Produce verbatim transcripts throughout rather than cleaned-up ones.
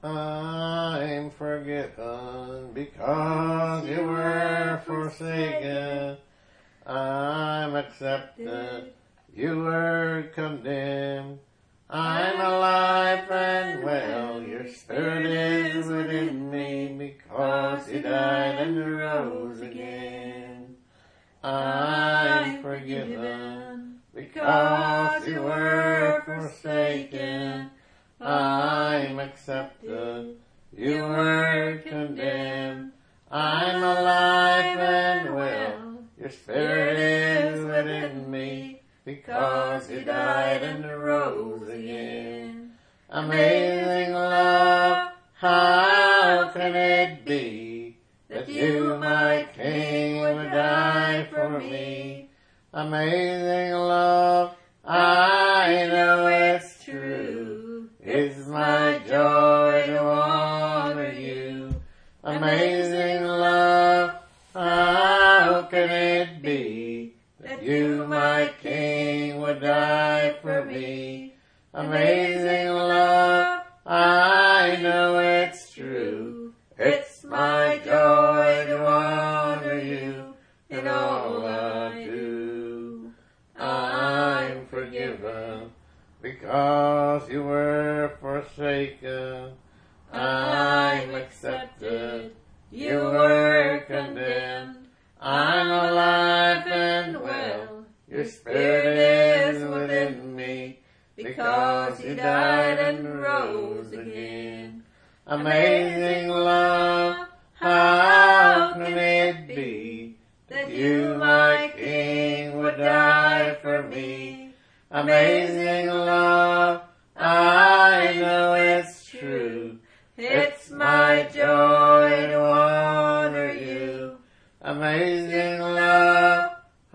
I'm forgiven because you were forsaken. I'm accepted, you were condemned. I'm alive and well, your spirit is within me because you died and rose again. I'm forgiven because you were forsaken. I'm accepted, you were condemned. I'm alive and well, your spirit is within me because you died and rose again. Amazing love, how can it be that you, my King, would die for me? Amazing love, I know it's true. It's my joy to honor you. Amazing love, how can it be that you, my King, would die for me? Amazing love, I know it's true. It's my joy to honor you in all I do. I'm forgiven because you were forsaken. I'm accepted, you were condemned. I'm alive and well, your spirit is within me because you died and rose again. Amazing love, how can it be that you, my King, would die for me? Amazing love, I know it's true. It's my joy to honor you. Amazing love,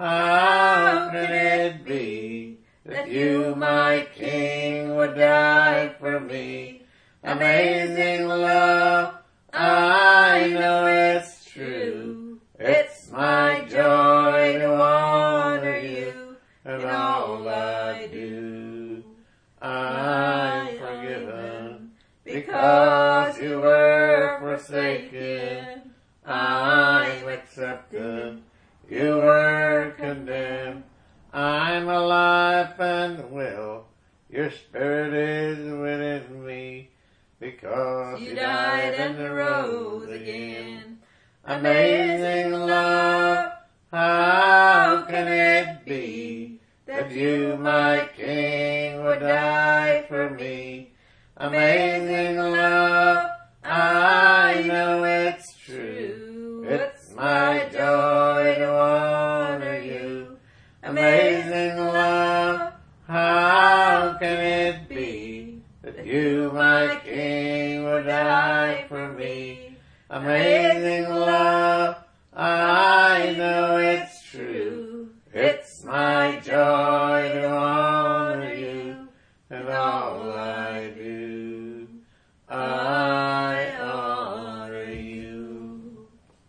how can it be that you, my King, would die for me? Amazing love, I know it's true. It's my joy to honor you in all I do. I'm forgiven because you were forsaken. I'm accepted, you were condemned. I'm alive and well, your spirit is within me because you died and rose again. Amazing love, how can it be that you, my King, would die for me? Amazing love, I know it's true. It's my joy to honor you. Amazing love, how can it be that you, my King, would die for me? Amazing love, I know it's true. It's my joy to honor you in all I do. I honor you.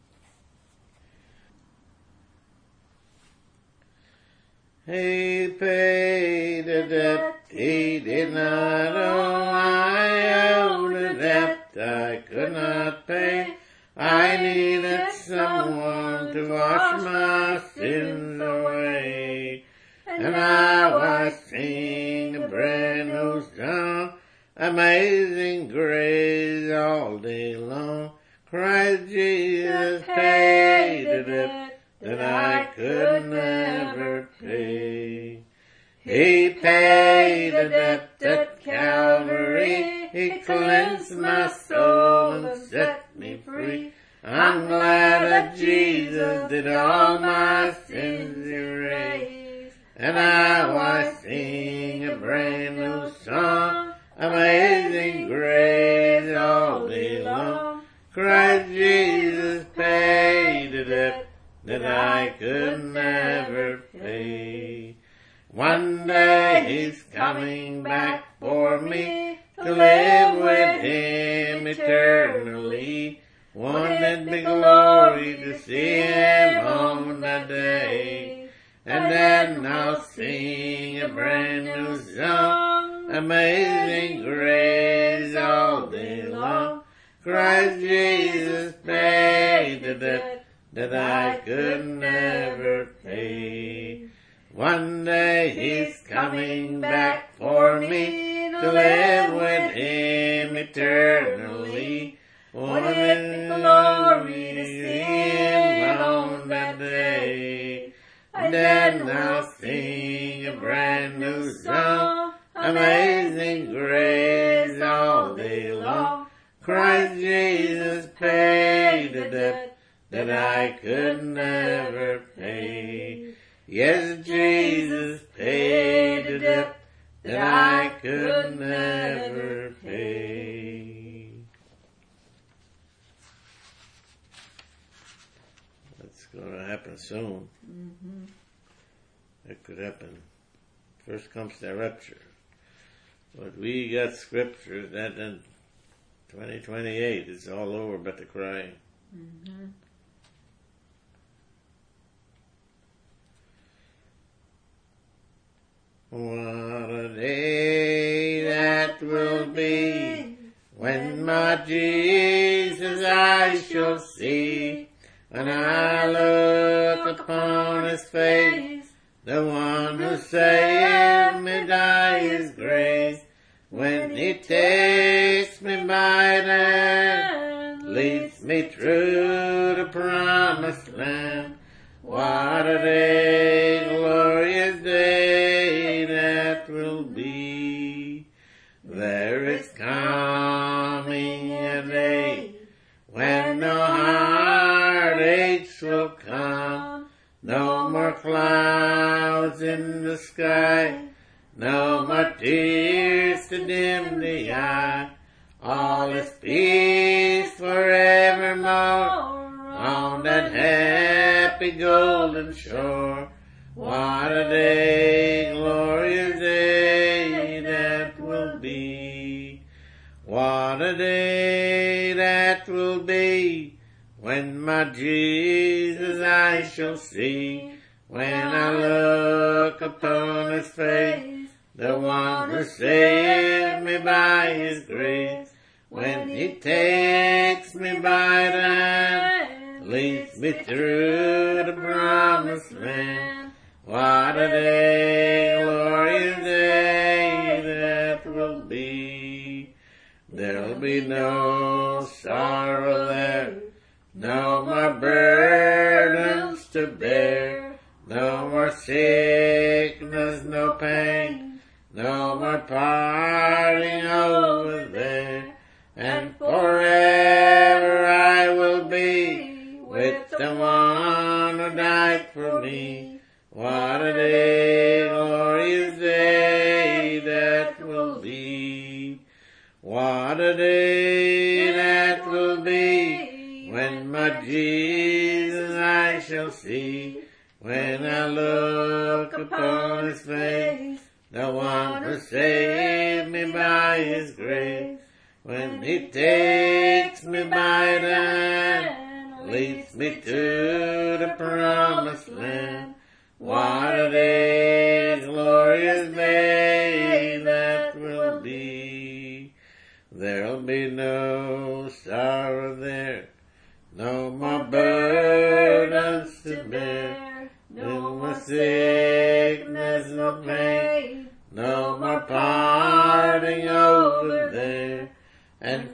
He paid a debt he did not owe. I owed a debt I could not pay. I needed someone to wash my sins away. And I was singing a brand new song, Amazing Grace, all day long. Christ Jesus paid a debt that I could never pay. He paid a debt at Calvary. He cleansed my soul and set me free. I'm glad that Jesus did all my sins erase. And I was singing a brand new song, Amazing Grace, all day long. Christ Jesus paid a debt that I could never pay. One day he's coming back for me to live with him eternally. Won't it be glory to see him on that day? And then I'll sing a brand new song, Amazing Grace, all day long. Christ Jesus paid the debt that I could never pay. One day He's coming back for me to live with Him eternally. What a glory to see Him on that day. And then I'll sing a brand new song, Amazing Grace, all day long. Christ Jesus paid the debt that I could never pay. Yes, Jesus paid the debt that I could never pay. That's going to happen soon. Mm-hmm. It could happen. First comes the rapture. But we got scripture that in twenty twenty-eight it's all over but the crying. Mm-hmm. What a day that will be when my Jesus I shall see. When I look upon His face, the one who saved me by His grace. When He takes me by the hand, leads me through the promised land. What a day, glorious day that will be. There is coming a day when no heartaches will come, no more clouds in the sky, no more tears to dim the eye. All is peace forevermore on that happy golden shore. What a day, glorious day that will be. What a day that will be when my Jesus I shall see. When I look upon His face, the one who saved me by His grace. When He takes me by the hand, leads me through the promised land. What a day, glorious day that will be. There'll be no sorrow there, no more burdens to bear, no more sickness, no pain, no more parting over there. And forever I will be with the one who died for me. What a day, glorious day that will be. What a day that will be when my Jesus I shall see. When I look upon His face, the one who saved me by His grace. When He takes me by the hand, leads me to the promised land. What a day, glorious day that will be. There'll be no sorrow there, no more burdens to bear, no more sickness, no pain, no more parting over there. And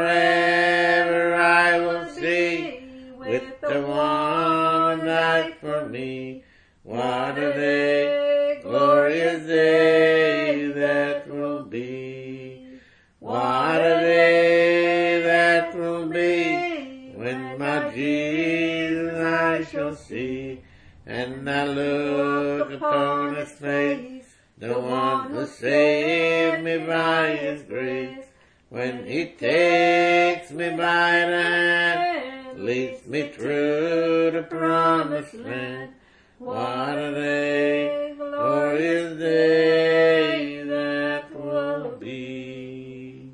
forever I will see with the one who died for me. What a day, glorious day that will be. What a day that will be when my Jesus I shall see. And I look upon His face, the one who saved me by His grace. When He takes me by the hand, leads me through the promised land. What a day, glorious day that will be.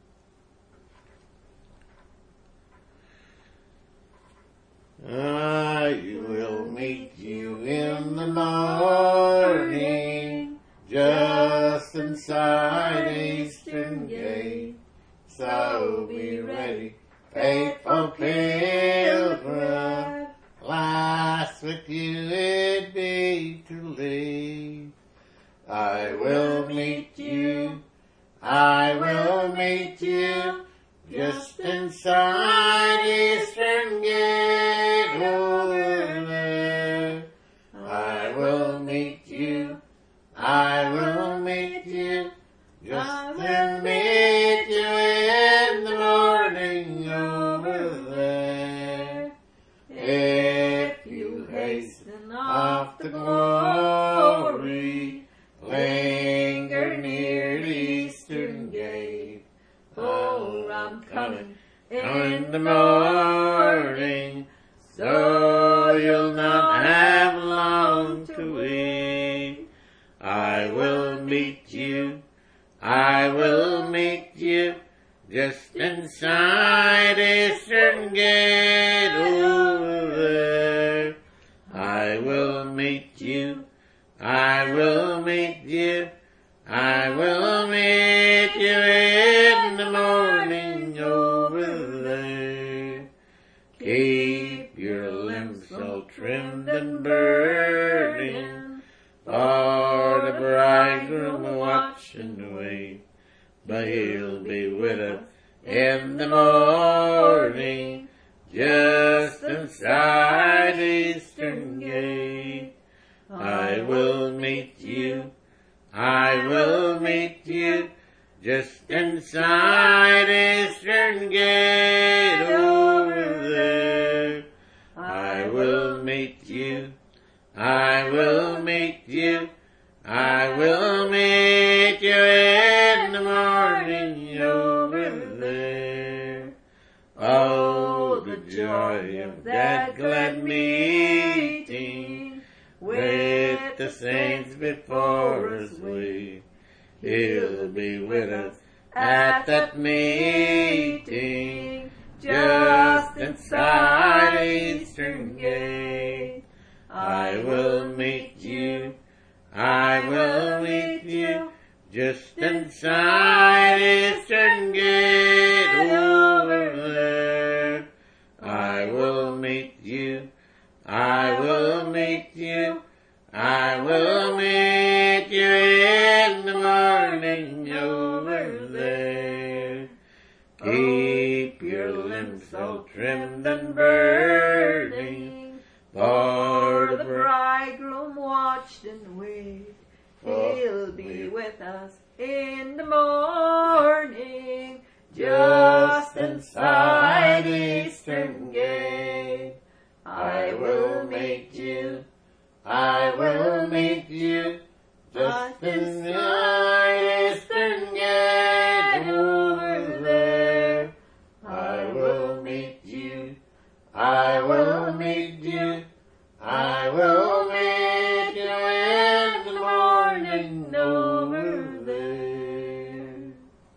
I will meet you in the morning, just inside Eastern Gate. so be ready, faithful pilgrim. Last with you it be to leave. I will meet you, I will meet you, just inside Eastern Gate over there. I will meet you, I will meet you, just to meet you in the morning over there. If you hasten off to glory, linger near the Eastern Gate. Oh, I'm coming in the morning, so you'll not have long to wait. I will meet you, I will meet you, just inside Eastern Gate over there. I will meet you, I will meet you, I will meet you in the morning over there. Keep your limbs all trimmed and burning, for the bridegroom will watch and wait. But he'll be with us in the morning, just inside Eastern Gate. I will meet you, I will meet you, just inside Eastern Gate over there. I will meet you, I will meet you, I will meet you in the morning over there. Oh, the joy of that glad meeting with the saints before us we. He'll be with us at that meeting, just inside Eastern Gate. I will meet you, I will meet you, just inside Eastern Gate over there. I will meet you, I will meet you, I will meet you in the morning over there. Keep your limbs all trimmed and burning, for the bridegroom watched and wait. He'll be with us in the morning, just inside Eastern Gate. I will meet you, I will meet you, just inside Eastern Gate over there. I will meet you, I will meet you, I will meet you in the morning over there.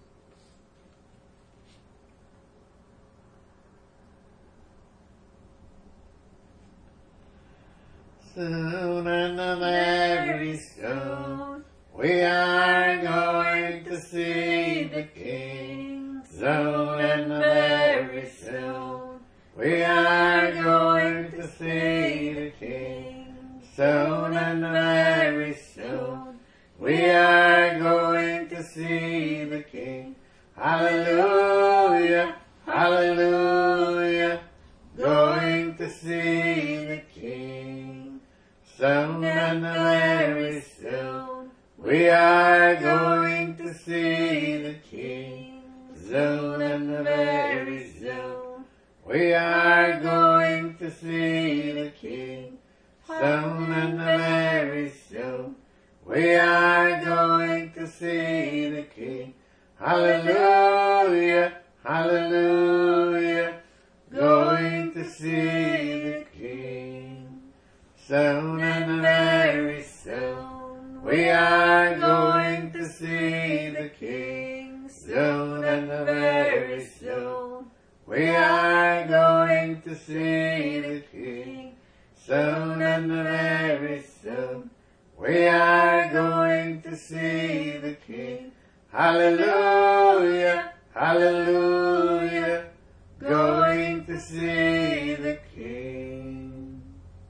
Soon and very soon we are going to see the King. Soon and very soon we are going to see the King. Soon and very soon we are going to see the King. Hallelujah, hallelujah, going to see the King. Soon and very soon we are going to see the King. Soon and very soon we are going to see the King. Soon and very soon we are going to see the King. Hallelujah, hallelujah, going to see the King. Soon and very soon we are going to see the King. Soon and very soon we are going to see the King. Soon and very soon we are going to see the King. Hallelujah, hallelujah. hallelujah, going to see the King.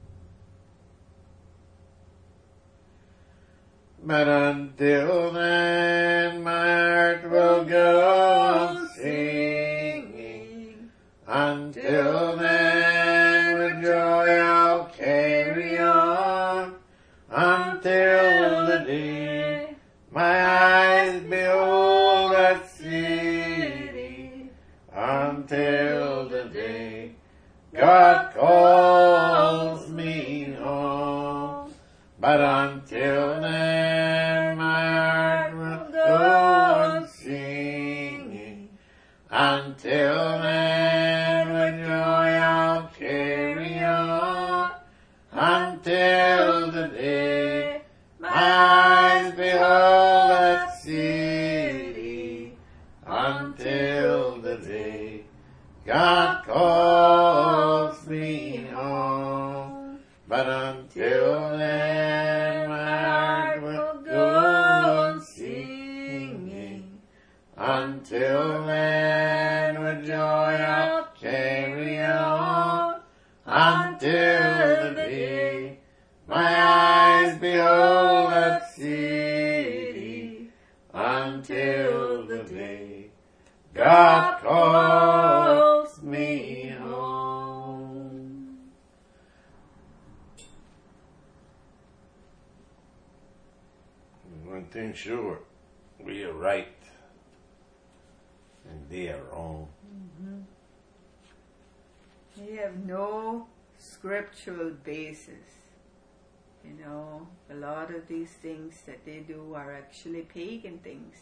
But until then, my heart will go on singing. Until then, with joy I'll carry on. Until the day my eyes behold that city. Until the day God calls me home. But until then, my heart will go on singing. Until then, with joy I'll carry on. Until the day my eyes behold that city. Until the day God calls me home. But until then, my heart will go on singing. Until then, with joy I'll carry on. Until the day my eyes behold that city. Until the day God calls me home. One thing sure, we are right and they are wrong. Mm-hmm. They have no scriptural basis. You know, a lot of these things that they do are actually pagan things.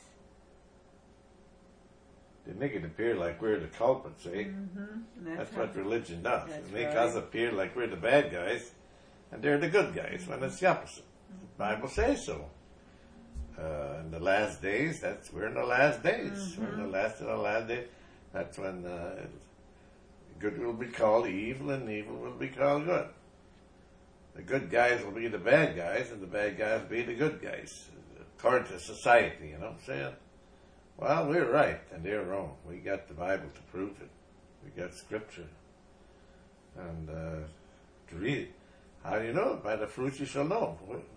They make it appear like we're the culprits, eh? Mm-hmm. That's, That's what religion does. That's It makes right. us appear like we're the bad guys and they're the good guys, when it's the opposite. The Bible says so. Uh, in the last days, that's we're in the last days. Mm-hmm. We're in the last of the last days. That's when uh, good will be called evil and evil will be called good. The good guys will be the bad guys and the bad guys will be the good guys, according to society, you know what I'm saying? Well, we're right and they're wrong. We got the Bible to prove it. We got scripture. And uh, to read it. How do you know it? By the fruits you shall know.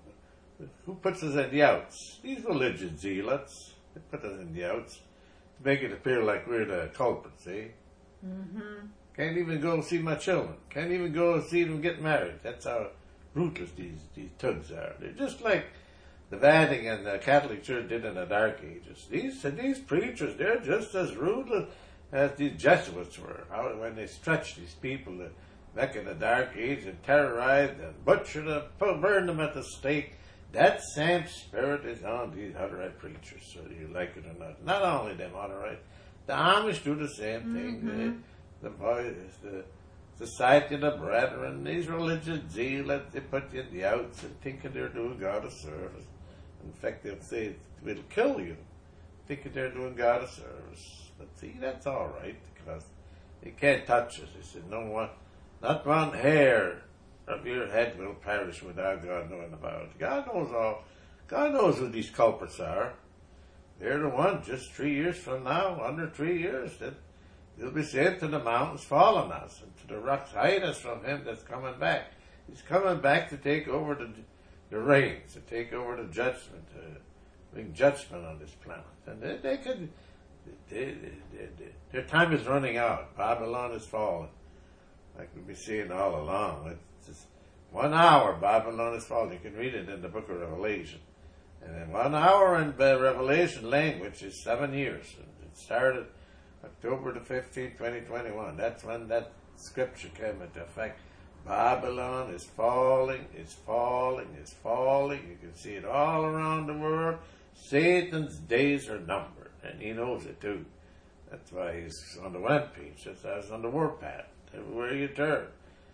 Who puts us in the outs? These religious zealots. They put us in the outs to make it appear like we're the culprits, eh? Mm-hmm. Can't even go see my children. Can't even go see them get married. That's how ruthless these, these thugs are. They're just like the Vatican and the Catholic Church did in the Dark Ages. These these preachers, they're just as ruthless as these Jesuits were. How, when they stretched these people to back in the Dark Age and terrorized and butchered them, burned them at the stake. That same spirit is on these Hutterite preachers, whether you like it or not. Not only them Hutterites, the Amish do the same thing. Mm-hmm. They, the boys, the Society of the Brethren, these religious zealots, they put you in the outs and thinking they're doing God a service. In fact, they'll say it'll kill you, thinking they're doing God a service. But see, that's all right, because they can't touch us. They said, no one, not one hair of your head will perish without God knowing about it. God knows all. God knows who these culprits are. They're the ones just three years from now, under three years, that they'll be saying to the mountains, fall on us, and to the rocks, hide us from him that's coming back. He's coming back to take over the, the reins, to take over the judgment, to bring judgment on this planet. And they, they could, they, they, they, their time is running out. Babylon is falling. Like we've been seeing all along. It's just one hour, Babylon is falling. You can read it in the book of Revelation. And then one hour in the Revelation language is seven years. It started October the fifteenth, twenty twenty-one. That's when that scripture came into effect. Babylon is falling, is falling, is falling. You can see it all around the world. Satan's days are numbered, and he knows it too. That's why he's on the web page, just as on the warpath. Everywhere you turn.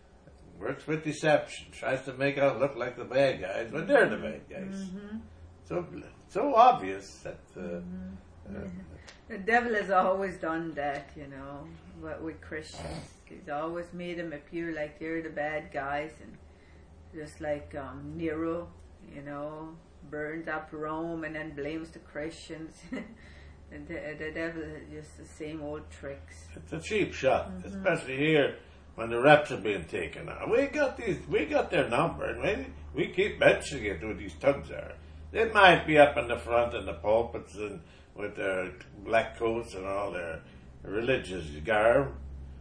Works with deception. Tries to make us look like the bad guys, but they're the bad guys. Mm-hmm. So so obvious that uh, Mm-hmm. uh, The devil has always done that, you know, but with Christians. He's always made them appear like they're the bad guys, and just like um, Nero, you know, burns up Rome and then blames the Christians. And the, the devil is just the same old tricks. It's a cheap shot, Mm-hmm. especially here when the reps are being taken out. We got these, we got their number, and we, we keep mentioning it who these thugs are. They might be up in the front in the pulpits and with their black coats and all their religious garb.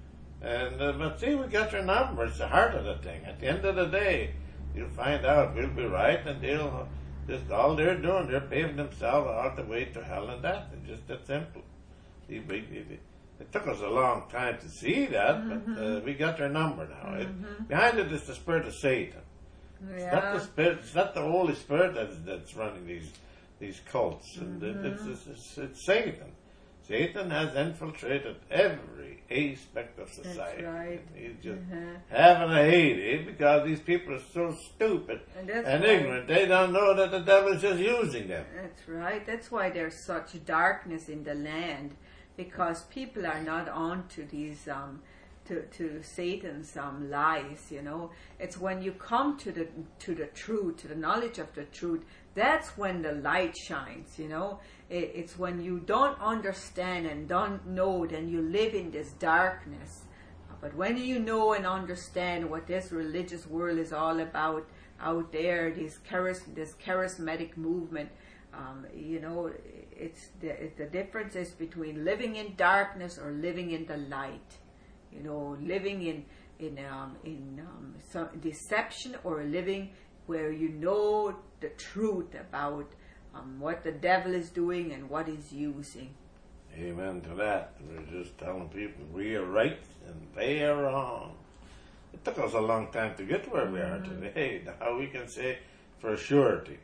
And uh, but see, we got their number. It's the heart of the thing. At the end of the day, you'll find out we'll be right, and they'll just all they're doing, they're paving themselves out the way to hell and that. It's just that simple. See, we, it, it took us a long time to see that, mm-hmm. but uh, we got their number now. Mm-hmm. It, behind it is the spirit of Satan. Yeah. It's not the spirit. It's not the Holy Spirit that's, that's running these these cults, and Mm-hmm. it, it's, it's, it's, it's Satan. Satan has infiltrated every aspect of society. That's right. He's just Mm-hmm. having a heyday because these people are so stupid And and, that's why- ignorant. They don't know that the devil is just using them. That's right. That's why there's such darkness in the land, because people are not on to these um, to to Satan's um, lies. You know, it's when you come to the to the truth, to the knowledge of the truth. That's when the light shines. You know, it, it's when you don't understand and don't know, then you live in this darkness. But when you know and understand what this religious world is all about out there, this charis, this charismatic movement. Um, you know, it's the, the difference is between living in darkness or living in the light. You know, living in in um, in um, some deception, or living where you know the truth about um, what the devil is doing and what he's using. Amen to that. We're just telling people we are right and they are wrong. It took us a long time to get where we are today. Now we can say for surety,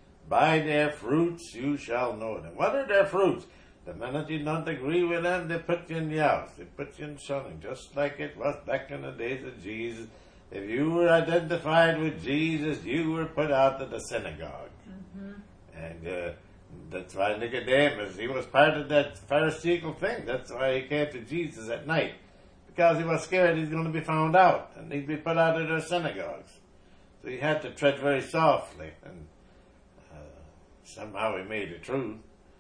by their fruits you shall know them. What are their fruits? The minute you don't agree with them, they put you in the house. They put you in something, just like it was back in the days of Jesus. If you were identified with Jesus, you were put out of the synagogue. Mm-hmm. And uh, that's why Nicodemus, he was part of that Pharisaical thing. That's why he came to Jesus at night. Because he was scared he's going to be found out, and he'd be put out of their synagogues. So he had to tread very softly, and uh, somehow he made it true.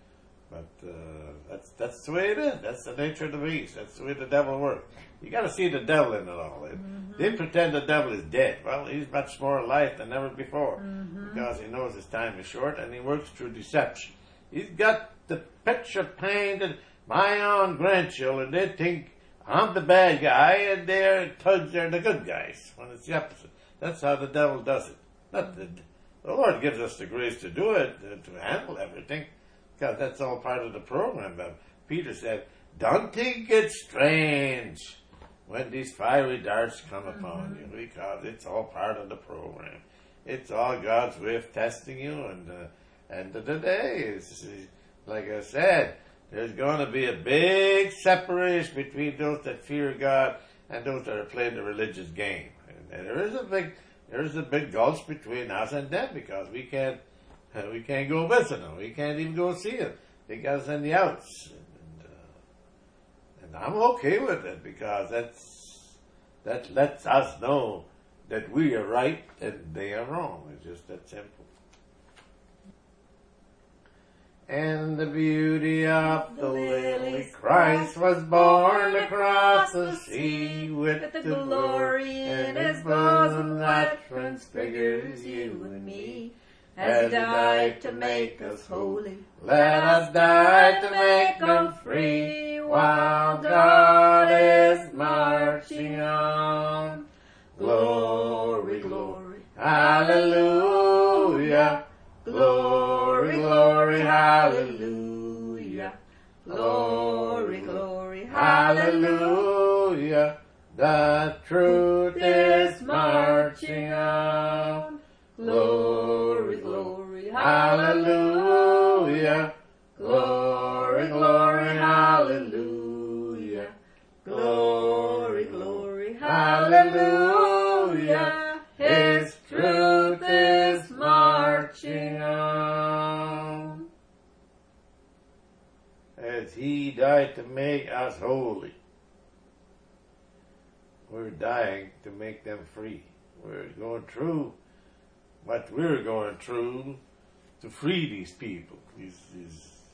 But uh, that's that's the way it is. That's the nature of the beast. That's the way the devil works. You got to see the devil in it all. Mm-hmm. They pretend the devil is dead. Well, he's much more alive than ever before, mm-hmm. because he knows his time is short, and he works through deception. He's got the picture painted. My own grandchildren, they think I'm the bad guy, and their thugs are the good guys, when it's the opposite. That's how the devil does it. Not the, the Lord gives us the grace to do it, uh, to handle everything, because that's all part of the program. But Peter said, don't think it's strange when these fiery darts come upon mm-hmm. you, because it's all part of the program. It's all God's way of testing you, and uh, and today is, like I said, there's going to be a big separation between those that fear God and those that are playing the religious game. And there is a big, there is a big gulf between us and them, because we can't, we can't go visit them. We can't even go see them. They got us in the outs, and, uh, and I'm okay with it, because that's that lets us know that we are right and they are wrong. It's just that simple. And the beauty of the lily Christ was born across the sea, with the glory in his bosom that transfigures you and me. As he died to make us holy, let us die to make them free, while God is marching on. Glory, glory, hallelujah. Glory, glory, hallelujah. Glory, glory, hallelujah. The truth is marching on. Glory, glory, hallelujah. Glory, glory, hallelujah. Glory, glory, hallelujah. His truth is marching on. As he died to make us holy, we're dying to make them free. We're going through what we're going through to free these people, these, these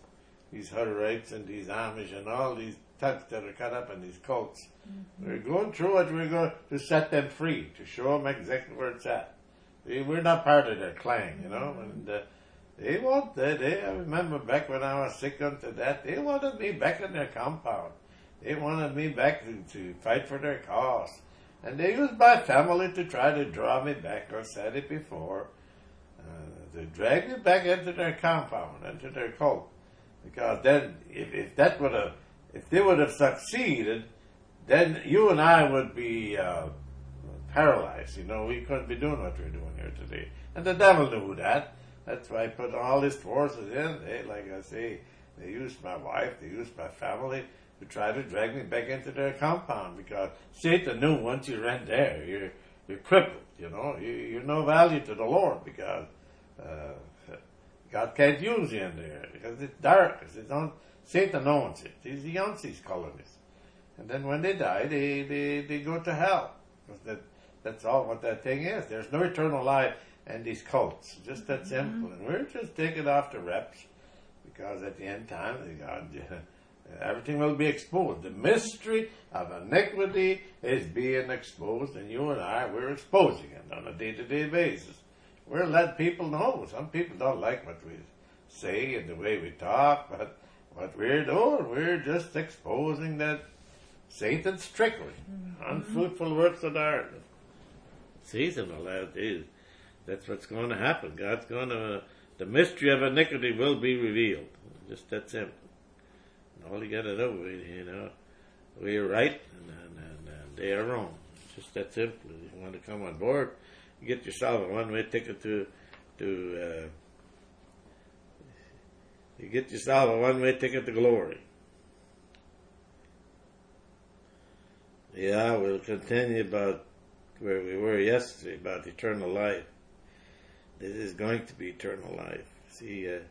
these Hutterites and these Amish and all these thugs that are caught up in these cults. Mm-hmm. We're going through it. We're going to set them free, to show them exactly where it's at. We, we're not part of their clan, you know. And uh, they want that. They, I remember back when I was sick unto that, they wanted me back in their compound. They wanted me back to, to fight for their cause. And they used my family to try to draw me back. I said it before. Uh, to drag me back into their compound, into their cult. Because then, if, if that would have, if they would have succeeded, then you and I would be uh, paralyzed. You know, we couldn't be doing what we're doing here today. And the devil knew that. That's why I put all his forces in. They, like I say, they used my wife, they used my family to try to drag me back into their compound. Because Satan knew once you ran there, you're, you're crippled. You know, you, you're no value to the Lord because uh, God can't use you in there because it's dark. It's on, Satan owns it. He's, he owns these colonies. And then when they die, they, they, they go to hell. That, that's all what that thing is. There's no eternal life in these cults. Just that mm-hmm. simple. And we're just taking off the reps because at the end time, God, everything will be exposed. The mystery of iniquity is being exposed, and you and I, we're exposing it on a day-to-day basis. We're letting people know. Some people don't like what we say and the way we talk, but what we're doing, we're just exposing that Satan's trickery, mm-hmm. unfruitful works of darkness. Seasonal, that is. That's what's going to happen. God's going to, the mystery of iniquity will be revealed. Just that simple. And all you got to do is, you know, we're right and, and, and, and they are wrong. It's just that simple. If you want to come on board, you get yourself a one-way ticket to, to, uh, you get yourself a one-way ticket to glory. Yeah, we'll continue about where we were yesterday, about eternal life. This is going to be eternal life. See, uh,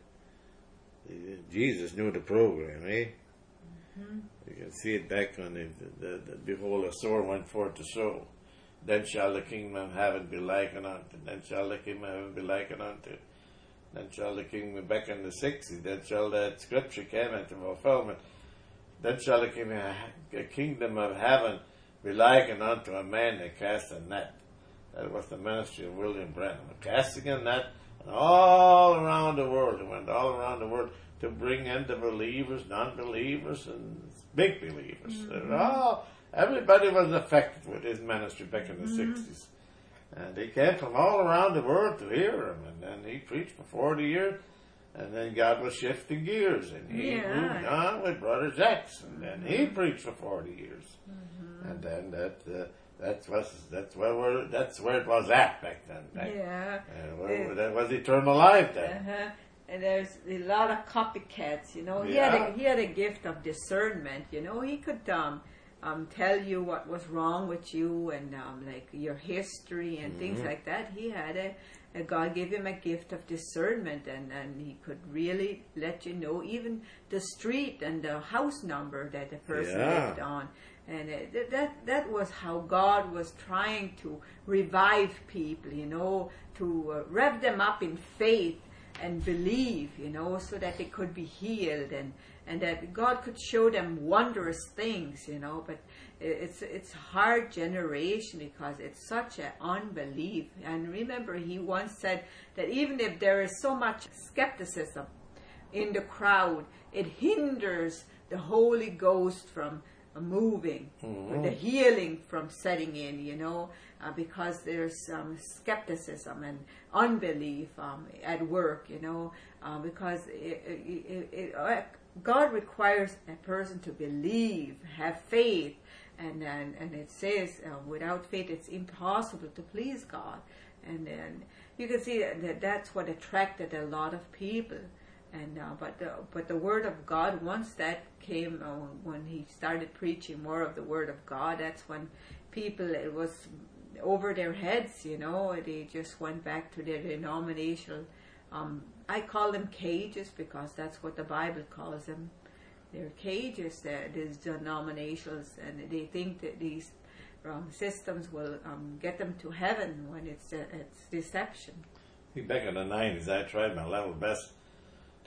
Jesus knew the program, eh? Mm-hmm. You can see it back on the, the, the, behold, a sower went forth to sow. Then shall the kingdom of heaven be likened unto. Then shall the kingdom of heaven be likened unto. Then shall the kingdom, back in the sixties, then shall that scripture come into fulfillment. Then shall the kingdom, the kingdom of heaven be likened unto a man that cast a net. That was the ministry of William Branham. Casting a net and all around the world. He went all around the world to bring in the believers, non-believers, and big believers. Mm-hmm. All, everybody was affected with his ministry back in the mm-hmm. sixties. And they came from all around the world to hear him. And then he preached for forty years. And then God was shifting gears. And he yeah. moved on with Brother Jackson. And he preached for forty years. Mm-hmm. And then that... Uh, That's was that's where we're, that's where it was at back then. Back, yeah, uh, where, uh, that was eternal life then. Uh-huh. And there's a lot of copycats. You know, he yeah. had a, he had a gift of discernment. You know, he could um, um, tell you what was wrong with you and um, like your history and mm-hmm. things like that. He had a, a God gave him a gift of discernment, and, and he could really let you know even the street and the house number that the person yeah. lived on. And uh, that that was how God was trying to revive people, you know, to uh, rev them up in faith and believe, you know, so that they could be healed and, and that God could show them wondrous things, you know. But it's it's hard generation because it's such an unbelief. And remember, he once said that even if there is so much skepticism in the crowd, it hinders the Holy Ghost from moving, mm-hmm. the healing from setting in, you know, uh, because there's some um, skepticism and unbelief um, at work, you know, uh, because it, it, it, it, God requires a person to believe, have faith, and and, and it says uh, without faith it's impossible to please God, and then you can see that, that that's what attracted a lot of people. And uh, but the but the Word of God, once that came uh, when he started preaching more of the Word of God, that's when people, it was over their heads, you know. They just went back to their denominational. Um, I call them cages because that's what the Bible calls them. They're cages, uh, these denominations, and they think that these um, systems will um, get them to heaven when it's uh, it's deception. Back in the nineties, I tried my level best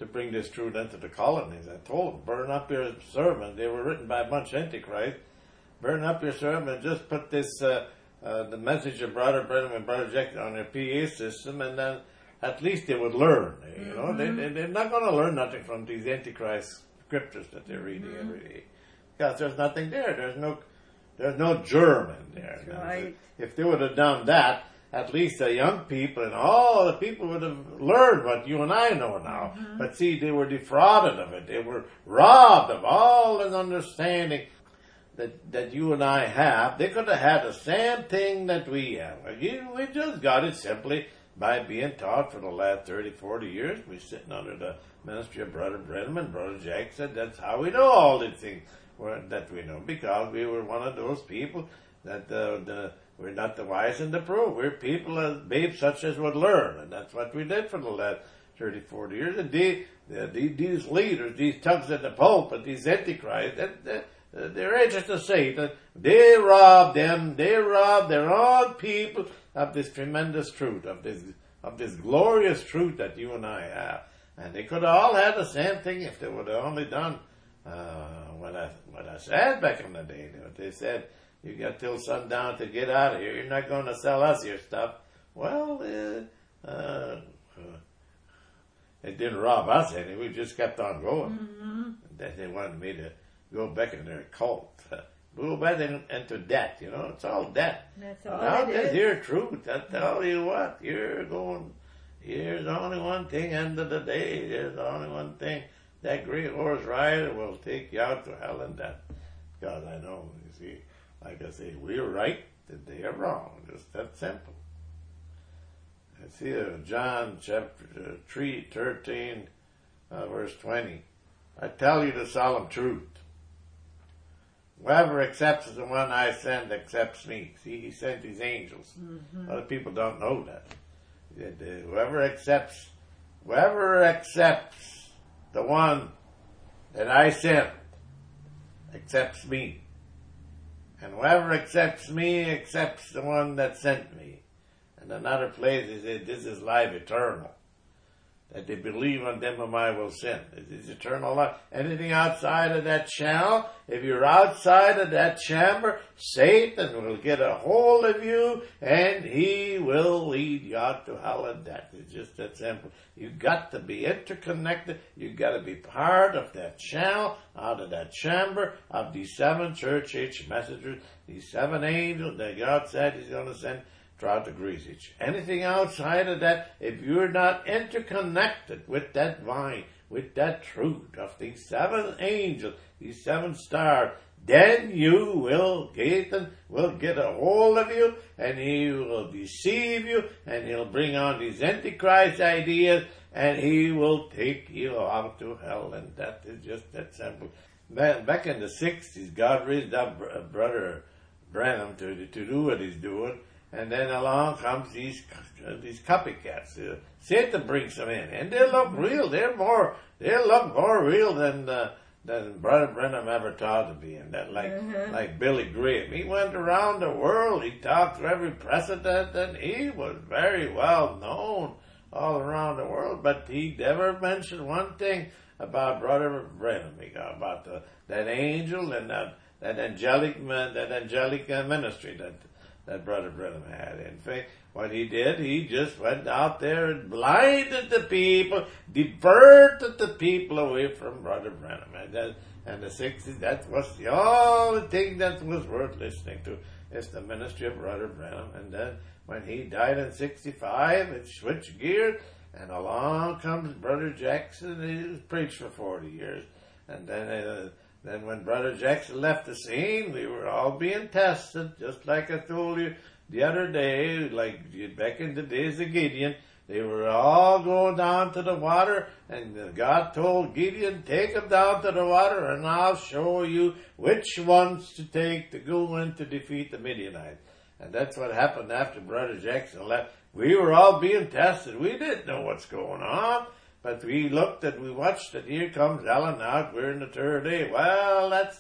to bring this truth into the colonies. I told them, burn up your sermons. They were written by a bunch of Antichrist. Burn up your sermon. Just put this, uh, uh, the message of Brother Branham and Brother Jack on their P A system, and then at least they would learn. You mm-hmm. know, they, they, they're not going to learn nothing from these Antichrist scriptures that they're reading mm-hmm. every day, because there's nothing there. There's no, there's no germ in there. Right. If they would have done that, at least the young people and all the people would have learned what you and I know now. Mm-hmm. But see, they were defrauded of it. They were robbed of all the understanding that that you and I have. They could have had the same thing that we have. We just got it simply by being taught for the last thirty, forty years. We're sitting under the ministry of Brother Branham, and Brother Jack said that's how we know all these things that we know, because we were one of those people that uh, the we're not the wise and the prudent. We're people, as babes such as would learn. And that's what we did for the last thirty, forty years. And they, they, these leaders, these tugs at the pulpit, these antichrists, they, they, they're agents of Satan. They rob them, they rob their own people of this tremendous truth, of this, of this glorious truth that you and I have. And they could have all had the same thing if they would have only done uh, what I, what I said back in the day. What they said, you got till sundown to get out of here. You're not going to sell us your stuff. Well, uh, uh, it didn't rob us any. We just kept on going. Mm-hmm. Then they wanted me to go back in their cult. Go back in, into debt, you know. It's all debt. That's all well, it that's is. your truth. I tell you what, you're going, here's only one thing, end of the day, there's only one thing. That great horse rider will take you out to hell and death. God, I know, you see. Like I say, we're right, that they are wrong. Just that simple. I see uh, John chapter uh, three, thirteen, uh, verse twenty. I tell you the solemn truth. Whoever accepts the one I send accepts me. See, he sent his angels. Mm-hmm. Other people don't know that. That, uh, Whoever accepts, whoever accepts the one that I sent accepts me. And whoever accepts me accepts the one that sent me. And another place he said, this is life eternal. That they believe on them whom I will send. It is eternal life. Anything outside of that channel, if you're outside of that chamber, Satan will get a hold of you and he will lead you out to hell and death. It's just that simple. You've got to be interconnected. You've got to be part of that channel, out of that chamber of these seven church age messengers, these seven angels that God said he's going to send throughout the Greece age. Anything outside of that, if you're not interconnected with that vine, with that truth of these seven angels, these seven stars, then you will, Satan will get a hold of you, and he will deceive you, and he'll bring on these Antichrist ideas, and he will take you out to hell, and that is just that simple. Back in the sixties, God raised up Brother Branham to, to do what he's doing, and then along comes these uh, these copycats. Uh, Satan brings them in, and they look real. They're more, they look more real than uh, than Brother Branham ever taught to be. And that, like mm-hmm. like Billy Graham, he went around the world. He talked to every president, and he was very well known all around the world. But he never mentioned one thing about Brother Branham. He got about the, that angel and that that angelic that angelic ministry that. that Brother Branham had. In fact, what he did, he just went out there and blinded the people, diverted the people away from Brother Branham. And, that, and the sixties, that was the only thing that was worth listening to, is the ministry of Brother Branham. And then when he died in sixty-five, it switched gears, and along comes Brother Jackson. He preached for forty years. And then uh, Then when Brother Jackson left the scene, we were all being tested, just like I told you the other day, like back in the days of Gideon. They were all going down to the water, and God told Gideon, take them down to the water, and I'll show you which ones to take to go in to defeat the Midianites. And that's what happened after Brother Jackson left. We were all being tested. We didn't know what's going on. But we looked and we watched, and here comes Ellen out. We're in the third day. Well, that's not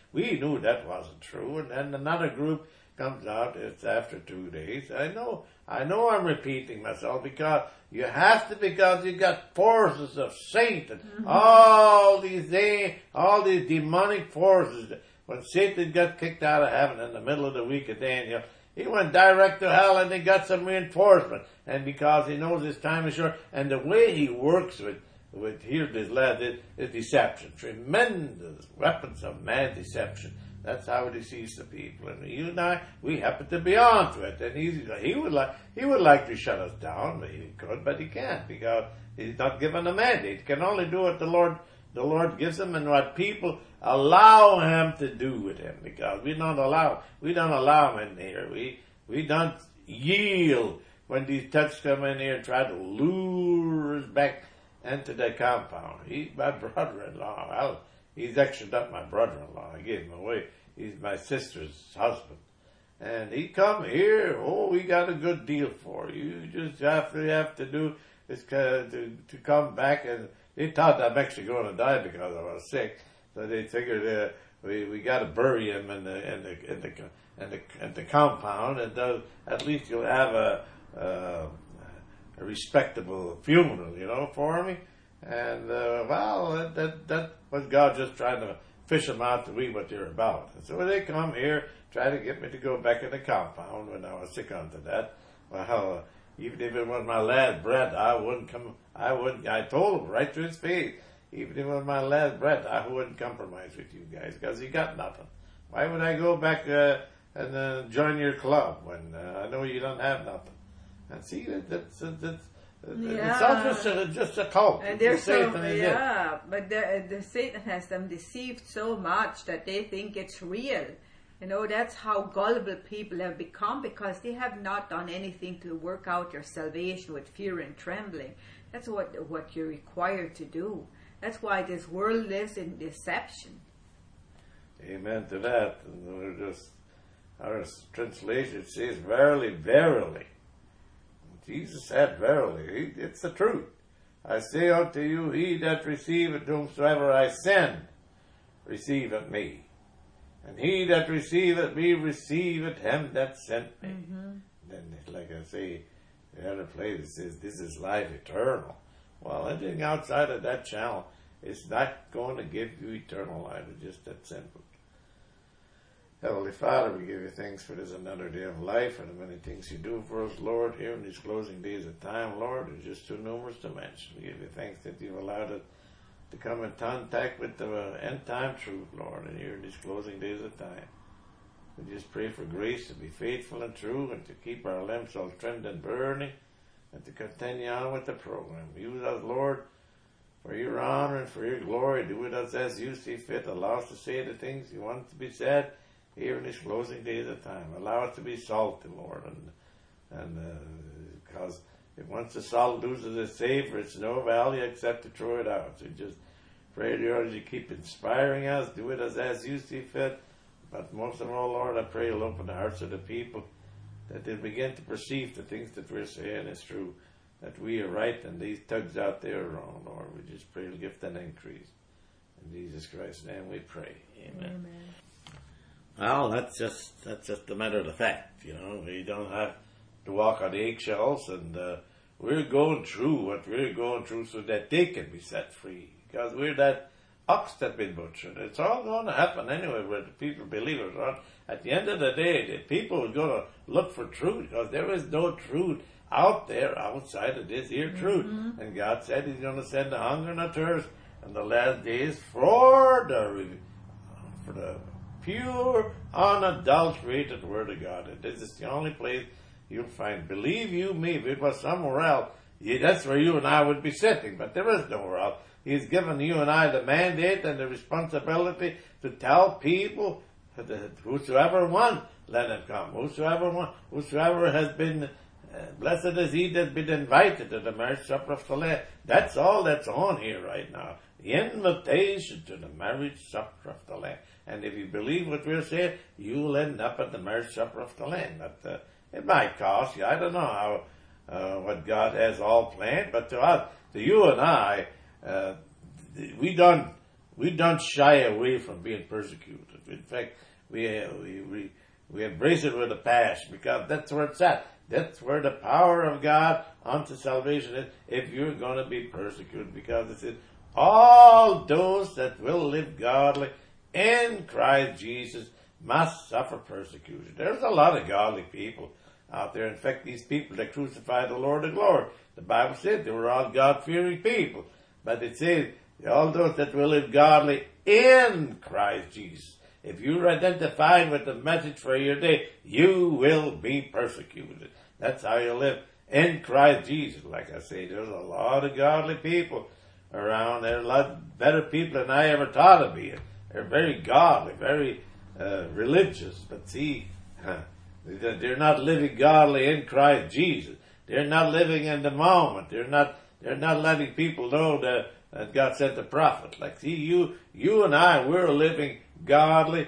we knew that wasn't true. And then another group comes out, it's after two days. I know, I know I'm repeating myself because you have to, because you got forces of Satan. Mm-hmm. All these, they, all these demonic forces. When Satan got kicked out of heaven in the middle of the week of Daniel, he went direct to hell and he got some reinforcement. And because he knows his time is short, and the way he works with, with here this lad is, is deception. Tremendous weapons of mad deception. That's how he sees the people. And you and I, we happen to be on to it. And he, he would like, he would like to shut us down, but he could, but he can't because he's not given a mandate. He can only do what the Lord, the Lord gives him and what people allow him to do with him, because we don't allow, we don't allow him in here. We, we don't yield when these thugs come in here and try to lure us back into the compound. He's my brother-in-law. Well, he's actually not my brother-in-law. I gave him away. He's my sister's husband. And he come here, oh, we got a good deal for you. You just have to, have to do is to, to come back. And they thought I'm actually going to die because I was sick. So they figured uh, we we got to bury him in the in the in the in the, in the compound, and uh, at least you'll have a, uh, a respectable funeral, you know, for me. And uh, well, that, that that was God just trying to fish them out to read what they're about. And so they come here, try to get me to go back in the compound when I was sick onto that. Well, uh, even if it was my last breath, I wouldn't come. I wouldn't. I told him right to his face. Even if it was my last breath, I wouldn't compromise with you guys because you got nothing. Why would I go back uh, and uh, join your club when uh, I know you don't have nothing? And see, that, that's, that's, that's yeah. It's all just a, just a cult. And they're so, yeah, but the, the Satan has them deceived so much that they think it's real. You know, that's how gullible people have become, because they have not done anything to work out your salvation with fear and trembling. That's what what you're required to do. That's why this world lives in deception. Amen to that. And we're just, our translation says, verily, verily. Jesus said, verily. It's the truth. I say unto you, he that receiveth whomsoever I send, receiveth me. And he that receiveth me, receiveth him that sent me. Mm-hmm. Then, like I say, the other place it says, this is life eternal. Well, anything outside of that channel is not going to give you eternal life. It's just that simple. Heavenly Father, we give you thanks for this another day of life and the many things you do for us, Lord, here in these closing days of time, Lord. It's just too numerous to mention. We give you thanks that you've allowed us to come in contact with the end time truth, Lord, and here in these closing days of time. We just pray for grace to be faithful and true and to keep our lamps all trimmed and burning, and to continue on with the program. Use us, Lord, for your honor and for your glory. Do with us as you see fit. Allow us to say the things you want to be said here in these closing days of time. Allow us to be salty, Lord, and and uh, because if once the salt loses its savor, it's no value except to throw it out. So just pray, Lord, you keep inspiring us. Do with us as you see fit. But most of all, Lord, I pray you'll open the hearts of the people, that they begin to perceive the things that we're saying is true, that we are right and these thugs out there are wrong, Lord. We just pray you'll give that increase. In Jesus Christ's name we pray. Amen. Amen. Well, that's just that's just a matter of the fact, you know. We don't have to walk on eggshells, and uh, we're going through what we're going through so that they can be set free, because we're that ox that been butchered. It's all going to happen anyway, where the people believe it. Right? At the end of the day, the people are going to look for truth, because there is no truth out there outside of this here truth. Mm-hmm. And God said He's going to send the hunger and the thirst in the last days for the for the pure, unadulterated Word of God. And this is the only place you'll find. Believe you me, if it was somewhere else, yeah, that's where you and I would be sitting. But there is nowhere else. He's given you and I the mandate and the responsibility to tell people that whosoever wants, let him come. Whosoever wants, whosoever has been, uh, blessed is he that has been invited to the marriage supper of the Lamb. That's all that's on here right now. The invitation to the marriage supper of the Lamb. And if you believe what we're saying, you'll end up at the marriage supper of the Lamb. But uh, it might cost you. I don't know how uh, what God has all planned, but to us, to you and I, Uh, we done we don't shy away from being persecuted. In fact, we we we, we embrace it with a passion because that's where it's at. That's where the power of God unto salvation is. If you're going to be persecuted, because it says all those that will live godly in Christ Jesus must suffer persecution. There's a lot of godly people out there. In fact, these people that crucified the Lord of glory, the Bible said they were all God-fearing people. But it says, all those that will live godly in Christ Jesus. If you're identified with the message for your day, you will be persecuted. That's how you live in Christ Jesus. Like I say, there's a lot of godly people around. There are a lot better people than I ever thought of being. They're very godly, very uh, religious. But see, they're not living godly in Christ Jesus. They're not living in the moment. They're not. They're not letting people know that, that God sent the prophet. Like, see, you, you and I, we're living godly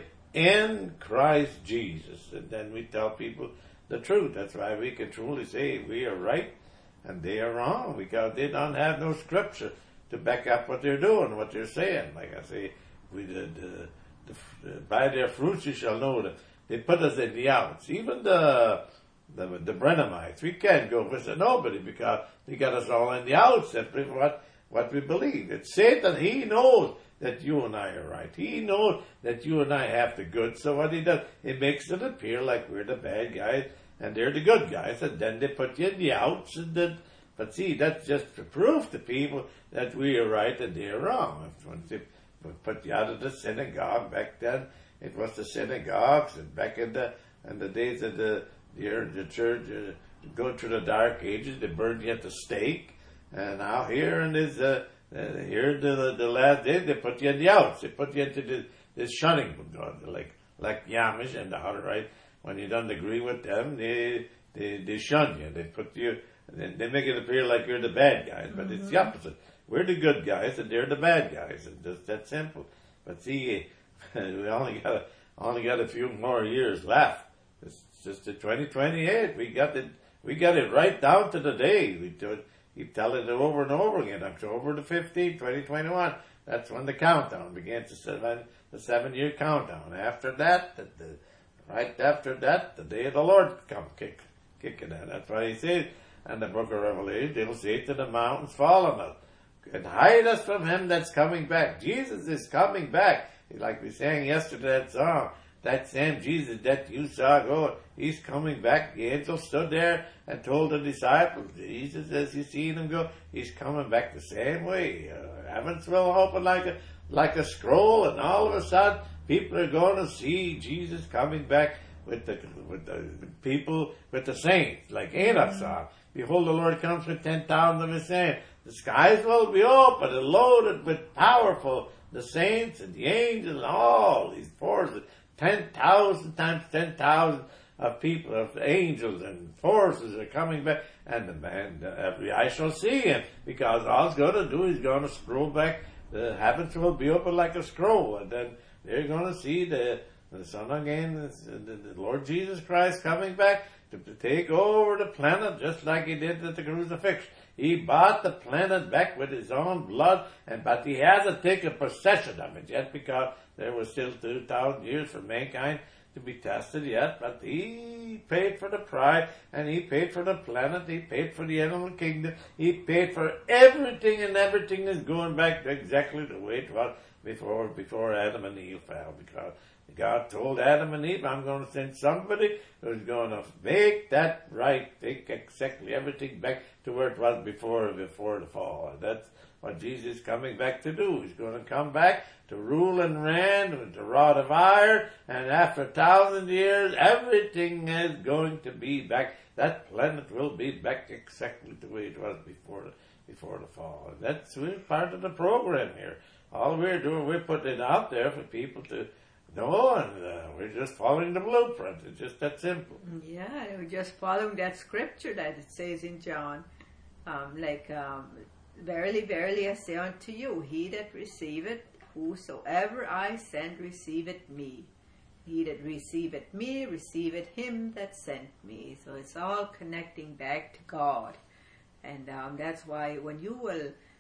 in Christ Jesus, and then we tell people the truth. That's why we can truly say we are right and they are wrong, because they don't have no scripture to back up what they're doing, what they're saying. Like I say, we did. Uh, the, by their fruits you shall know them. They put us in the outs. Even the the the Brenhamites, we can't go visit nobody because they got us all in the outs. That's what what we believe. It's Satan. He knows that you and I are right. He knows that you and I have the good. So what he does, he makes it appear like we're the bad guys and they're the good guys, and then they put you in the outs. And then, but see, that's just to prove to people that we are right and they're wrong. Once they put you out of the synagogue back then, it was the synagogues, and back in the in the days of the the, the church, uh, go through the dark ages, they burned you at the stake. And now here in this uh, uh, here the the last days, they put you in the outs. They put you into this this shunning, like like Yamish and the Hutterite. When you don't agree with them, they they they shun you. They put you. They, they make it appear like you're the bad guys, but mm-hmm. It's the opposite. We're the good guys, and they're the bad guys. It's just that simple. But see, we only got a, only got a few more years left. It's just the twenty twenty-eight. We got it. We got it right down to the day. We do it. Keep telling it over and over again. October the fifteenth, twenty twenty-one. That's when the countdown begins. The seven, the seven-year countdown. After that, the, the, right after that, the day of the Lord come kick, kicking in. That's why he says in the book of Revelation, they'll say to the mountains, fall on us and hide us from him that's coming back. Jesus is coming back. Like we sang yesterday, that song, that same Jesus that you saw go, he's coming back. The angel stood there and told the disciples, Jesus, as you seen him go, he's coming back the same way. Uh, heavens will open like a like a scroll, and all of a sudden, people are going to see Jesus coming back with the with the people, with the saints, like Enoch saw. Behold, the Lord comes with ten thousand of his saints. The skies will be open and loaded with powerful, the saints and the angels and all these forces. Ten thousand times ten thousand of people, of angels and forces are coming back. And the man, every eye shall see him, because all he's going to do is going to scroll back. The heavens will be open like a scroll, and then they're going to see the, the Son again, the, the, the Lord Jesus Christ coming back to, to take over the planet, just like he did at the crucifixion. He bought the planet back with his own blood, and but he hasn't taken possession of it yet, because there was still two thousand years for mankind to be tested yet. But he paid for the price, and he paid for the planet, he paid for the animal kingdom, he paid for everything, and everything is going back to exactly the way it was before before Adam and Eve fell, because God told Adam and Eve, I'm going to send somebody who's going to make that right, take exactly everything back to where it was before before the fall. And that's what Jesus is coming back to do. He's going to come back to rule and reign with the rod of iron, and after a thousand years, everything is going to be back. That planet will be back exactly the way it was before the, before the fall. And that's we're part of the program here. All we're doing, we're putting it out there for people to know, and uh, we're just following the blueprint. It's just that simple. Yeah, we're just following that scripture that it says in John, um, like, um, verily, verily, I say unto you, he that receiveth, whosoever I send, receiveth me. He that receiveth me, receiveth him that sent me. So it's all connecting back to God. And um, that's why when you will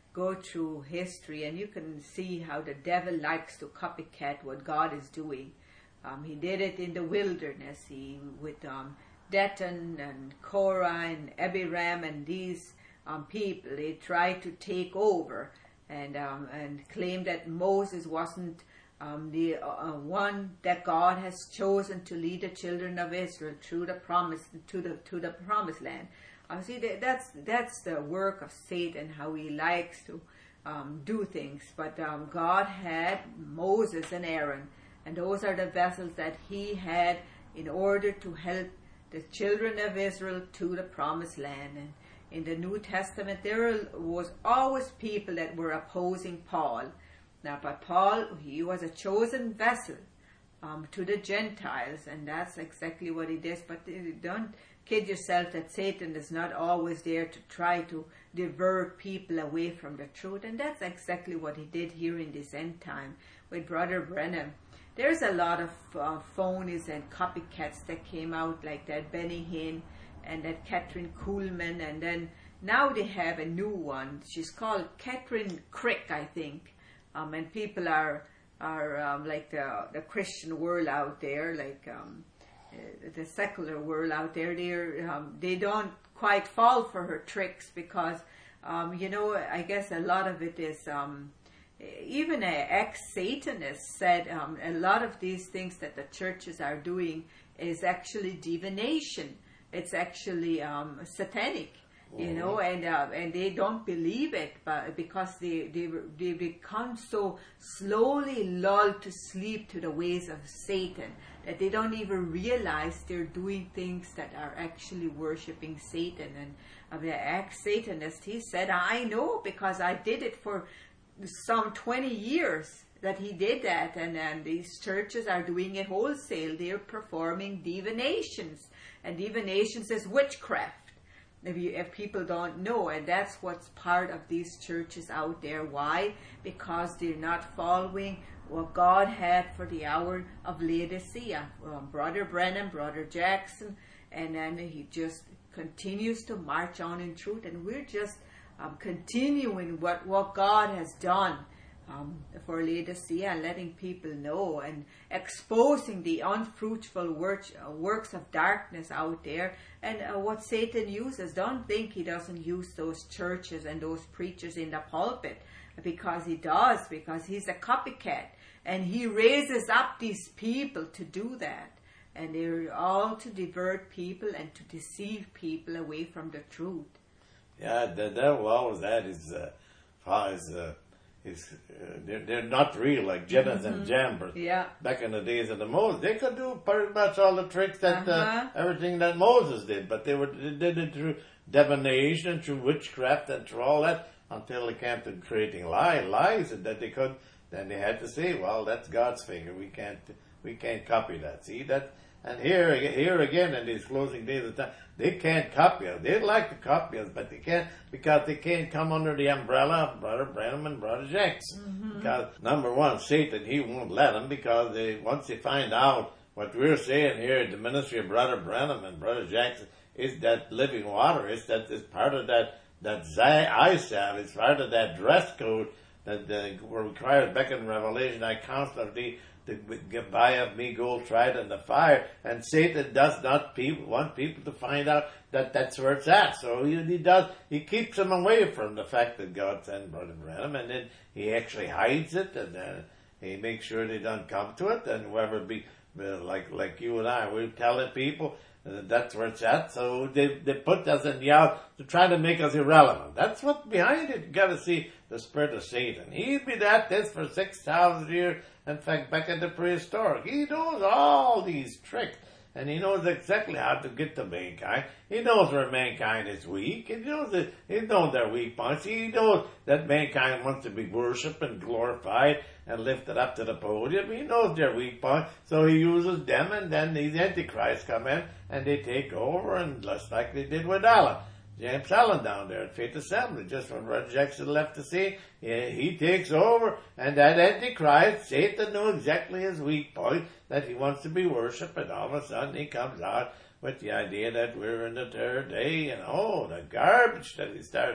go through history and you can see how the devil likes to copycat what God is doing. Um, he did it in the wilderness. He with um, Dathan and Korah and Abiram and these um, people. They tried to take over and um, and claim that Moses wasn't um, the uh, one that God has chosen to lead the children of Israel through the promise to the to the promised land. Uh, see, that's that's the work of Satan, how he likes to um, do things. But um, God had Moses and Aaron, and those are the vessels that he had in order to help the children of Israel to the promised land. And in the New Testament, there was always people that were opposing Paul. Now, but Paul, he was a chosen vessel um, to the Gentiles, and that's exactly what he did. But don't kid yourself that Satan is not always there to try to divert people away from the truth, and that's exactly what he did here in this end time with Brother Branham. There's a lot of uh, phonies and copycats that came out, like that Benny Hinn and that Catherine Kuhlman, and then now they have a new one. She's called Catherine Crick, I think. Um, and people are are um, like the the Christian world out there, like um, uh, the secular world out there. They um, they don't quite fall for her tricks because um, you know, I guess a lot of it is. Um, Even an ex-Satanist said um, a lot of these things that the churches are doing is actually divination. It's actually um, satanic, you mm-hmm. know, and uh, and they don't believe it, but because they they they become so slowly lulled to sleep to the ways of Satan that they don't even realize they're doing things that are actually worshiping Satan. And uh, the ex-Satanist, he said, "I know because I did it for some twenty years that he did that, and and these churches are doing it wholesale. They're performing divinations, and divinations is witchcraft, if you if people don't know, and that's what's part of these churches out there. Why? Because they're not following what God had for the hour of Laodicea. Um, Brother Branham, Brother Jackson, and then he just continues to march on in truth, and we're just Um, continuing what, what God has done um, for Laodicea, and letting people know and exposing the unfruitful work, uh, works of darkness out there, and uh, what Satan uses. Don't think he doesn't use those churches and those preachers in the pulpit, because he does, because he's a copycat, and he raises up these people to do that, and they're all to divert people and to deceive people away from the truth. Yeah, the devil always that is, uh, is, uh, is uh, they're, they're not real, like Jannes mm-hmm. and Jambres. Yeah. Back in the days of the Moses, they could do pretty much all the tricks that, uh-huh. uh, everything that Moses did, but they were, they did it through divination, through witchcraft, and through all that, until they came to creating lie, lies, and that they could, then they had to say, well, that's God's finger, we can't, we can't copy that. See, that, and here, here again, in these closing days of time, they can't copy us. They'd like to copy us, but they can't, because they can't come under the umbrella of Brother Branham and Brother Jackson. Mm-hmm. Because, number one, Satan, he won't let them, because they, once they find out what we're saying here at the ministry of Brother Branham and Brother Jackson is that living water, is that it's part of that, that eye salve, it's part of that dress code that uh, were required back in Revelation. I counsel thee to buy of me gold tried in the fire, and Satan does not people, want people to find out that that's where it's at. So he, he does, he keeps them away from the fact that God sent Brother Branham, and then he actually hides it, and uh, he makes sure they don't come to it, and whoever be, uh, like like you and I, we're telling people uh, that's where it's at, so they, they put us in the out to try to make us irrelevant. That's what's behind it. You gotta see the spirit of Satan. He'd be at this for six thousand years. In fact, back in the prehistoric, he knows all these tricks, and he knows exactly how to get to mankind. He knows where mankind is weak. He knows that he knows their weak points. He knows that mankind wants to be worshipped and glorified and lifted up to the podium. He knows their weak points, so he uses them, and then these antichrists come in and they take over, and just like they did with Allen. James Allen down there at Faith Assembly, just when Brother Jackson left the scene, yeah, he takes over, and that Antichrist, Satan knew exactly his weak point, that he wants to be worshipped, and all of a sudden he comes out with the idea that we're in the third day, and oh, the garbage that he started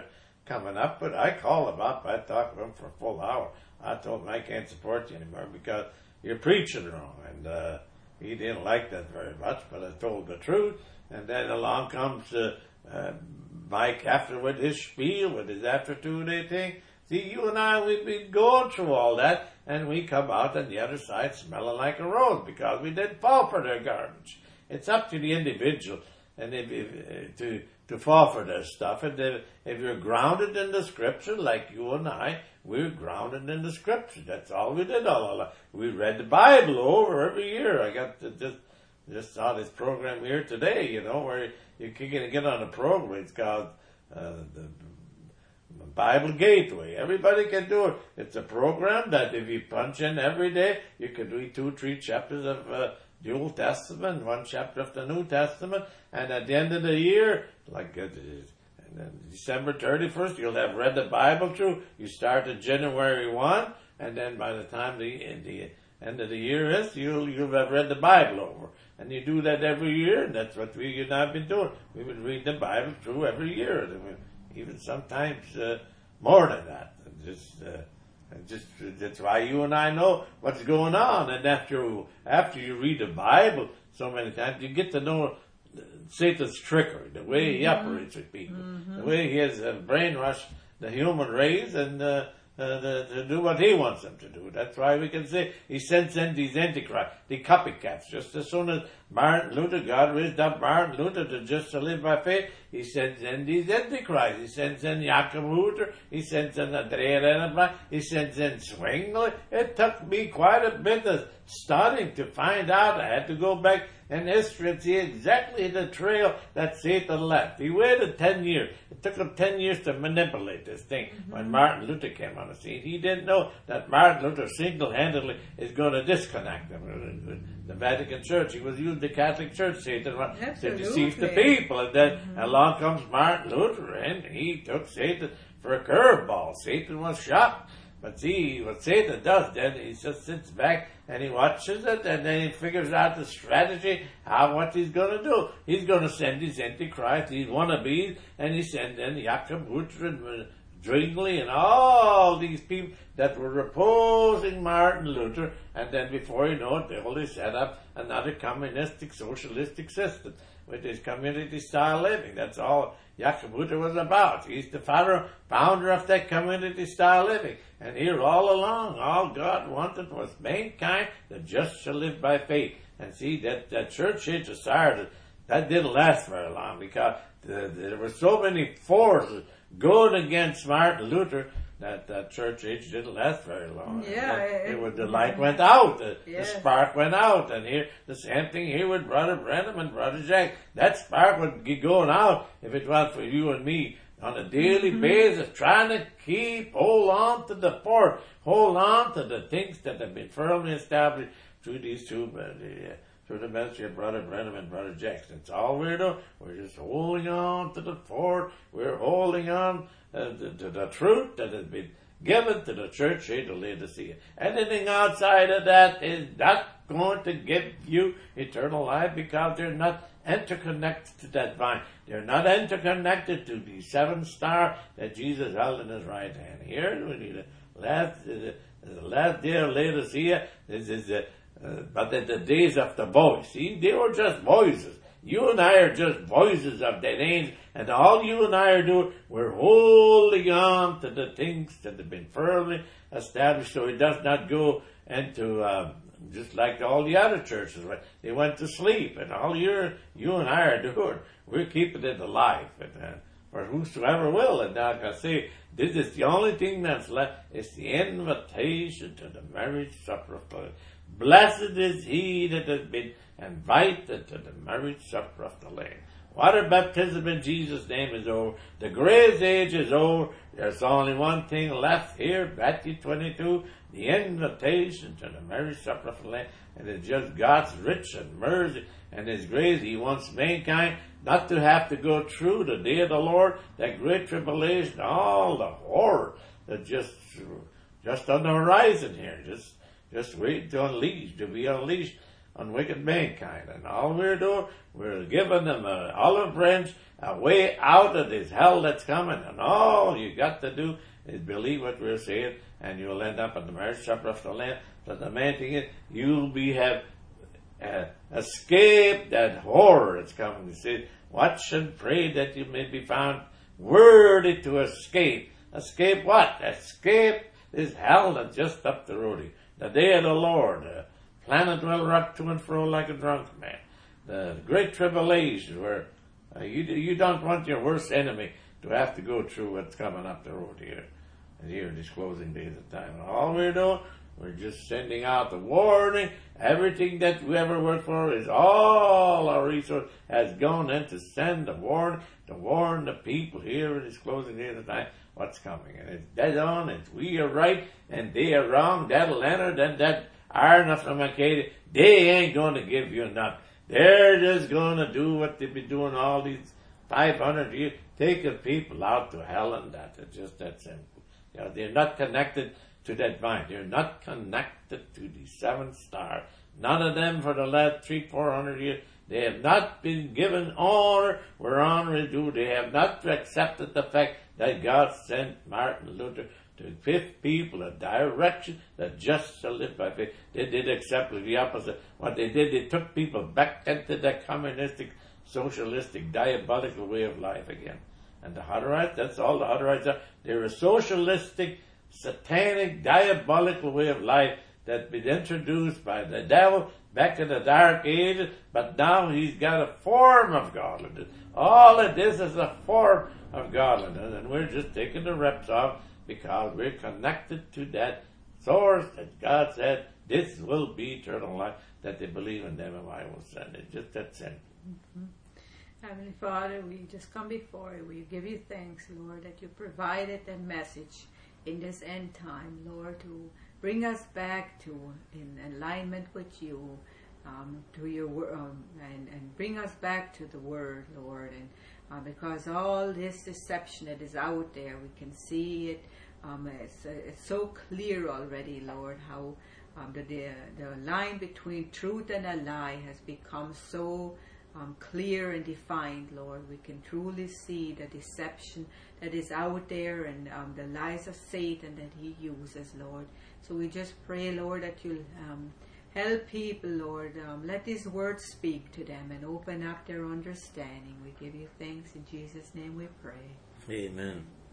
coming up, but I called him up. I talked to him for a full hour. I told him I can't support you anymore because you're preaching wrong. And uh, he didn't like that very much, but I told the truth. And then along comes uh, uh, Mike after with his spiel, with his after two-day thing. See, you and I, we've been going through all that, and we come out on the other side smelling like a rose because we didn't fall for their garbage. It's up to the individual and if, if, to to fall for this stuff. And if, if you're grounded in the Scripture, like you and I, we're grounded in the Scripture. That's all we did all our life. We read the Bible over every year. I got to just just saw this program here today, you know, where you can get on a program. It's called uh, the Bible Gateway. Everybody can do it. It's a program that if you punch in every day, you can read two, three chapters of uh, the Old Testament, one chapter of the New Testament, and at the end of the year, like uh, December thirty-first, you'll have read the Bible through. You start at January first, and then by the time the, the end of the year is, you'll, you'll have read the Bible over. And you do that every year, and that's what we and I have been doing. We would read the Bible through every year. Even sometimes uh, more than that. Just, uh, just that's why you and I know what's going on. And after after you read the Bible so many times, you get to know Satan's trickery, the way he mm-hmm. operates with people, mm-hmm. the way he has uh, brainwashed the human race and uh, uh, the, to do what he wants them to do. That's why we can say he sends in these antichrists, the copycats. Just as soon as Martin Luther, God raised up Martin Luther to just to live by faith, he sends in these antichrists. He sends in Jakob Hooter. He sends in Andrea Rennebrand. He sends in Zwingli. It took me quite a bit of studying to find out. I had to go back in history and see exactly the trail that Satan left. He waited ten years. It took him ten years to manipulate this thing. Mm-hmm. When Martin Luther came on the scene, he didn't know that Martin Luther single-handedly is going to disconnect them with the Vatican Church. He was using the Catholic Church, Satan, to deceive the people. And then mm-hmm. along comes Martin Luther, and he took Satan for a curveball. Satan was shocked. But see, what Satan does then, he just sits back and he watches it, and then he figures out the strategy, how, what he's going to do. He's going to send his antichrist, these wannabes, and he sends in Jakob Hooter and Zwingli and all these people that were opposing Martin Luther, and then before you know it, they only set up another communistic, socialistic system with his community-style living. That's all Jakob Hooter was about. He's the founder, founder of that community-style living. And here all along, all God wanted was mankind that just shall live by faith. And see, that, that church age of Sardis, that didn't last very long because the, there were so many forces going against Martin Luther that that church age didn't last very long. Yeah, it, it, it was, the light went out, the, yeah. the spark went out, and here the same thing here with Brother Brenham and Brother Jack. That spark would be going out if it was for you and me on a daily mm-hmm. basis, trying to keep, hold on to the fort, hold on to the things that have been firmly established through these two, uh, the, uh, through the ministry of Brother Brenham and Brother Jackson. It's all we're doing. We're just holding on to the fort. We're holding on uh, to, to the truth that has been given to the church age of Laodicea. Anything outside of that is not going to give you eternal life because they're not interconnected to that vine. They're not interconnected to the seven star that Jesus held in his right hand. Here, we need the last, the, the last day of Laodicea. This is the Uh, but in the days of the voice, see, they were just voices. You and I are just voices of that age, and all you and I are doing, we're holding on to the things that have been firmly established so it does not go into, um, just like all the other churches, right? They went to sleep, and all you're, you and I are doing, we're keeping it alive, and, uh, for whosoever will. And now I can say, this is the only thing that's left, it's the invitation to the marriage supper of the Lamb. Blessed is he that has been invited to the marriage supper of the Lamb. Water baptism in Jesus' name is over. The grace age is over. There's only one thing left here, Matthew twenty-two, the invitation to the marriage supper of the Lamb. And it's just God's rich and mercy and his grace. He wants mankind not to have to go through the day of the Lord, that great tribulation, all the horror that just, just on the horizon here. Just Just wait to unleash, to be unleashed. on wicked mankind. And all we're doing, we're giving them an olive branch, a way out of this hell that's coming. And all you got to do is believe what we're saying, and you'll end up at the marriage supper of the Lamb. But the main thing is, you'll be have uh, escaped that horror that's coming. He says, watch and pray that you may be found worthy to escape. Escape what? Escape this hell that's just up the road. The day of the Lord. The planet will rock to and fro like a drunk man. The great tribulation where uh, you you don't want your worst enemy to have to go through what's coming up the road here. And here in these closing days of time. And all we're doing, we're just sending out the warning. Everything that we ever worked for is all our resource has gone in to send the warning, to warn the people here in this closing days of time what's coming. And it's dead on, it's we are right and they are wrong. That'll enter, then that iron of the Makeda, they ain't going to give you nothing. They're just going to do what they've been doing all these five hundred years, taking people out to hell and that. It's just that simple. You know, they're not connected to that vine. They're not connected to the seventh star. None of them for the last three, four hundred years. They have not been given honor where honor is due. They have not accepted the fact that God sent Martin Luther to give people a direction that just shall live by faith. They did exactly the opposite. What they did, they took people back into that communistic, socialistic, diabolical way of life again. And the Hutterites, that's all the Hutterites are. They're a socialistic, satanic, diabolical way of life that's been introduced by the devil back in the dark ages, but now he's got a form of godliness. All it is is a form of godliness, and we're just taking the reps off because we're connected to that source that God said, this will be eternal life, that they believe in them and I will send it. Just that simple. Mm-hmm. Heavenly Father, we just come before you. We give you thanks, Lord, that you provided that message in this end time, Lord, to bring us back to in alignment with you, um, to your um, and and bring us back to the Word, Lord, and uh, because all this deception that is out there, we can see it. Um, it's, uh, it's so clear already, Lord, how um, the, the the line between truth and a lie has become so um, clear and defined, Lord. We can truly see the deception that is out there and um, the lies of Satan that he uses, Lord. So we just pray, Lord, that you'll um, help people, Lord. Um, let these words speak to them and open up their understanding. We give you thanks. In Jesus' name we pray. Amen.